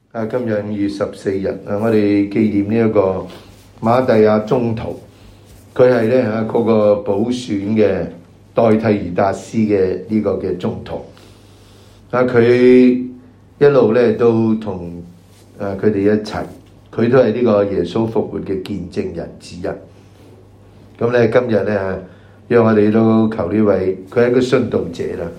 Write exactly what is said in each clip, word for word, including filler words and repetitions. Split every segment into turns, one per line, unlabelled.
啊，今日五月十四日啊，我哋紀念呢一個馬蒂亞宗徒，佢係咧嚇嗰個補選嘅代替猶達斯嘅呢個嘅宗徒。啊，佢一路咧都同誒佢哋一齊，佢都係呢個耶穌復活嘅見證人之一。咁咧今日咧，讓我哋都求呢位，佢係一個殉道者啦。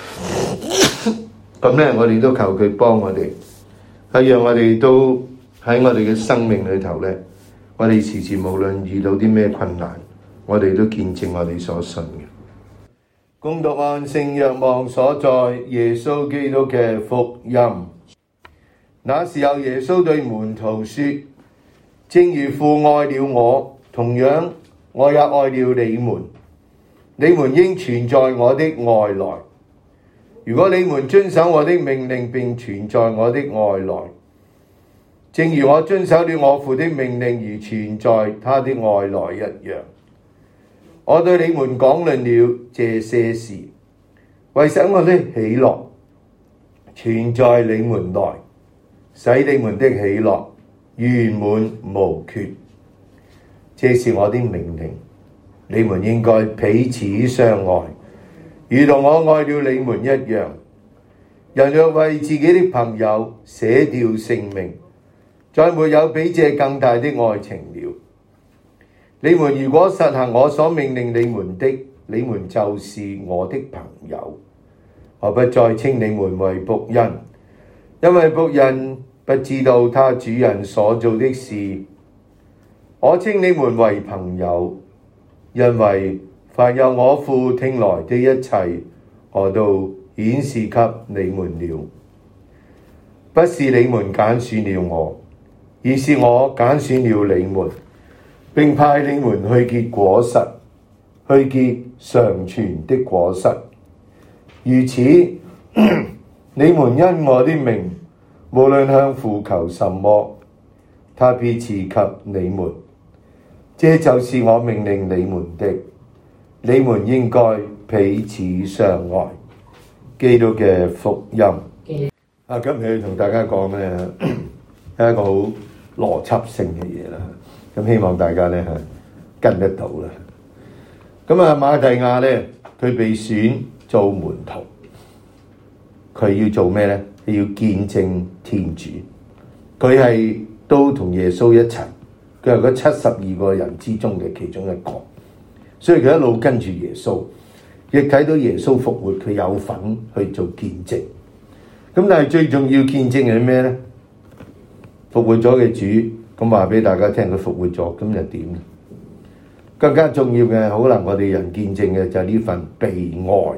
咁咧，我哋都求佢幫我哋。係讓我哋都喺我哋嘅生命裏頭咧，我哋時時無論遇到啲咩困難，我哋都見證我哋所信嘅。恭讀按聖若望所在耶穌基督嘅福音。那時候耶穌對門徒說：正如父愛了我，同樣我也愛了你們。你們應存在我的愛內。如果你們遵守我的命令並存在我的愛內，正如我遵守了我父的命令而存在他的愛內一樣。我對你們講論了這些事，為使我的喜樂存在你們內，使你們的喜樂圓滿無缺。這是我的命令，你們應該彼此相愛，如同我愛了你們一樣。人若為自己的朋友捨掉性命，再沒有比這更大的愛情了。你們如果實行我所命令你們的，你們就是我的朋友。我不再稱你們為僕人，因為僕人不知道他主人所做的事。我稱你們為朋友，因為凡有我父聽來的一切，我都顯示給你們了。不是你們揀選了我，而是我揀選了你們，並派你們去結果實，去結常存的果實。如此，你們因我的名，無論向父求什麼，他必賜給你們。這就是我命令你們的。你們應該彼此相愛。基督嘅福音。啊，今日同大家講咧，係一個好邏輯性嘅嘢啦。咁希望大家咧係跟得到啦。咁啊，馬蒂亞咧，佢被選做門徒，佢要做咩咧？佢要見證天主。佢係都同耶穌一齊，佢係嗰七十二個人之中嘅其中一個。所以佢一路跟住耶穌，亦睇到耶穌復活，佢有份去做見證。咁但係最重要見證係咩咧？復活咗嘅主，咁話俾大家聽佢復活咗，咁又點咧？更加重要嘅，可能我哋人見證嘅就係呢份被愛。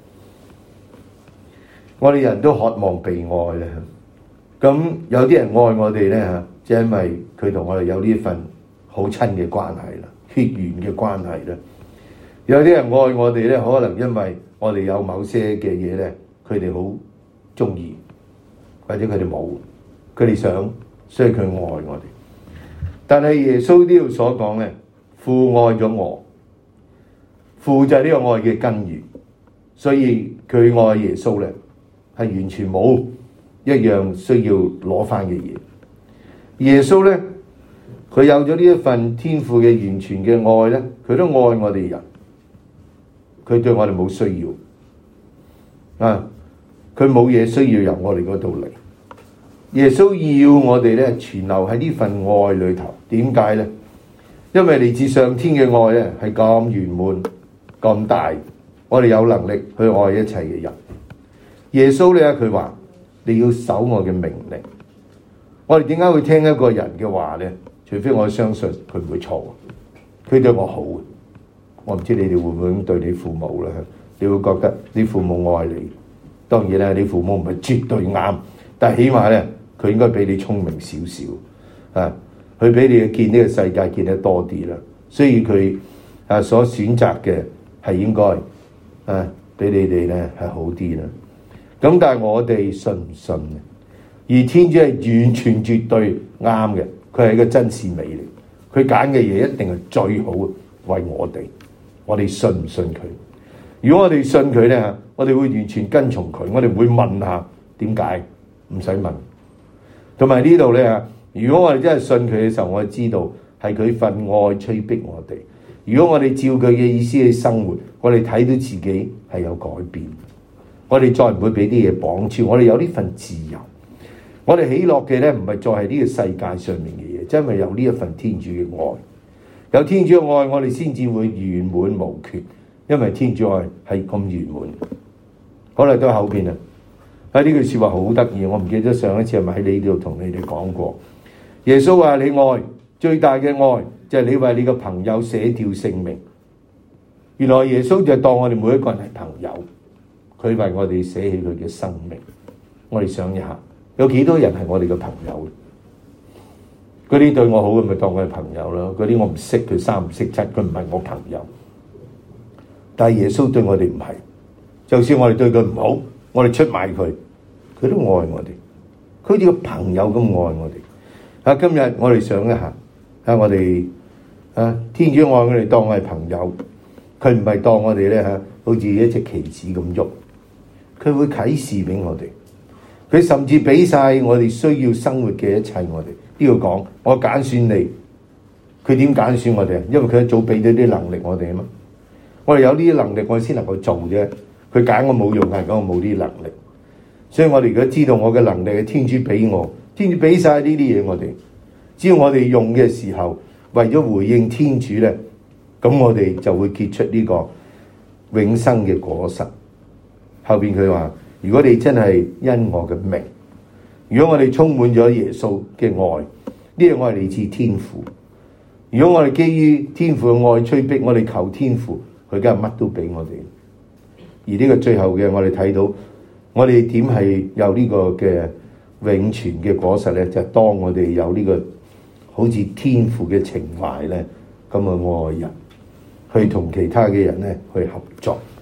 我哋人都渴望被愛咧。咁有啲人愛我哋咧嚇，就係因為佢同我哋有呢份好親嘅關係啦，血緣嘅關係啦。有啲人愛我哋咧，可能因為我哋有某些嘅嘢咧，佢哋好中意，或者佢哋冇，佢哋想，所以佢愛我哋。但係耶穌呢度所講咧，父愛咗我，父就係呢個愛嘅根源，所以佢愛耶穌咧，係完全冇一樣需要攞翻嘅嘢。耶穌咧，佢有咗呢一份天父嘅完全嘅愛咧，佢都愛我哋人。佢對我哋冇需要啊！佢冇嘢需要由我哋嗰度嚟。耶穌要我哋咧存留喺呢份愛裏頭。點解咧？因為嚟自上天嘅愛咧係咁圓滿、咁大，我哋有能力去愛一切嘅人。耶穌咧佢話：你要守我嘅命令。我哋點解會聽一個人嘅話咧？除非我相信佢唔會錯，佢對我好。我唔知你哋會唔會咁對你父母啦？你會覺得你父母愛你，當然咧，你父母唔係絕對啱，但係起碼咧，佢應該比你聰明少少啊！佢比你見呢個世界見得多啲啦，所以佢啊所選擇嘅係應該啊比你哋咧係好啲啦。咁但係我哋信唔信咧？而天主係完全絕對啱嘅，佢係一個真善美嚟，佢揀嘅嘢一定係最好嘅，為我哋。我哋信唔信佢？如果我哋信佢咧，我哋會完全跟從佢。我哋會問下點解？唔使問。 同埋呢度咧，如果我哋真係信佢嘅時候，我哋知道係佢份愛催逼我哋。如果我哋照佢嘅意思去生活，我哋睇到自己係有改變。我哋再唔會俾啲嘢綁住，我哋有呢份自由。我哋喜樂嘅咧，唔係再係呢個世界上面嘅嘢，真係有呢一份天主嘅愛。有天主嘅愛，我哋先至會圓滿無缺，因為天主愛係咁圓滿。好啦，都後邊啊，喺呢句説話好得意，我唔記得上一次係咪喺你呢度同你哋講過。耶穌話：你愛最大嘅愛就係你為你嘅朋友捨掉性命。原來耶穌就係當我哋每一個人係朋友，佢為我哋捨棄佢嘅生命。我哋想一下，有幾多人係我哋嘅朋友？嗰啲對我好嘅咪當佢係朋友咯，嗰啲我唔識佢三唔識七，佢唔係我朋友。但係耶穌對我哋唔係，就算我哋對佢唔好，我哋出賣佢，佢都愛我哋，佢好似個朋友咁愛我哋。啊，今日我哋想一下，啊，我哋啊，天主愛我哋當我係朋友，佢唔係當我哋咧嚇，好似一隻棋子咁喐，佢會啟示俾我哋，佢甚至俾晒我哋需要生活嘅一切我哋。呢度講，我揀選你，佢點揀選我哋啊？因為佢一早俾咗啲能力我哋啊嘛。我哋有呢啲能力，我哋先能夠做啫。佢揀我冇用，係講我冇啲能力。所以我哋而家知道我嘅能力係天主俾我，天主俾晒呢啲嘢我哋。只要我哋用嘅時候，為咗回應天主咧，咁我哋就會結出呢個永生嘅果實。後邊佢話：如果你真係因我嘅名，如果我哋充滿咗耶穌嘅愛，呢個愛嚟自天父。如果我哋基於天父嘅愛催逼我哋求天父，佢梗係乜都俾我哋。而呢個最後嘅，我哋睇到我哋點係有呢個嘅永存嘅果實咧，就係、是、當我哋有呢、這個好似天父嘅情懷咧，咁嘅愛人去同其他嘅人咧去合作。